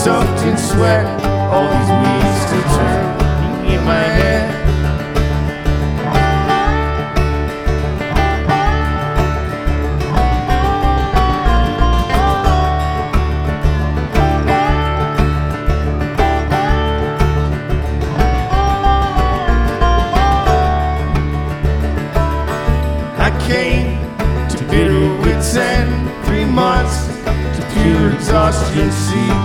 soaked in sweat, all these wheels still turning in my head. I came to bitter wit's end, 3 months to pure exhaustion. See,